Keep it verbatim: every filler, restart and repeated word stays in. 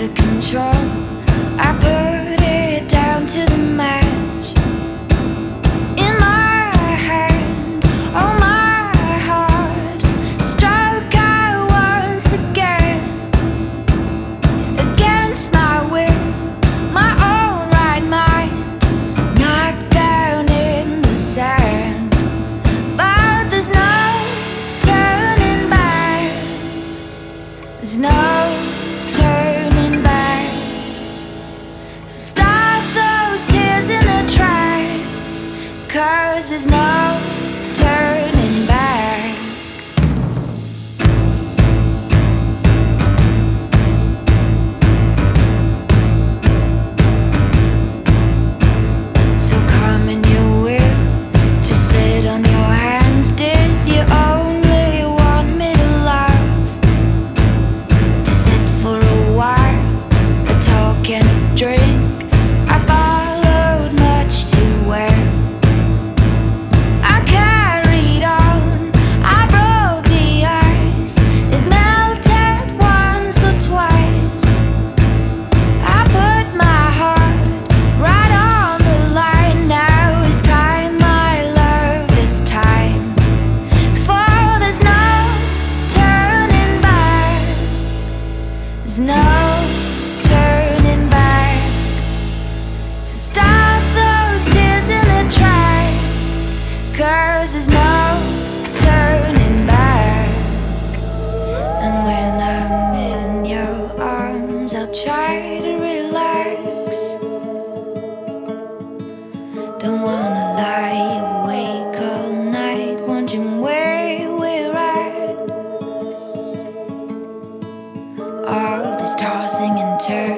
of control. I put it down to the match in my hand. Oh, my heart struck out once again, against my will, my own right mind, knocked down in the sand. But there's no turning back. There's no turning back. So stop those tears in their tracks, 'cause there's no turning back. So come in your will to sit on your hands. Did you only want me to love, to sit for a while, a talk and a drink? I followed much too well. I carried on, I broke the ice, it melted once or twice. I put my heart right on the line. Now it's time, my love, it's time. For there's no turning back. There's no turning back. So stop those tears in their tracks, 'cause there's no turning back. And when I'm in your arms, I'll try to relax. Don't wanna lie awake all night, wondering where we're at. All this tossing and turning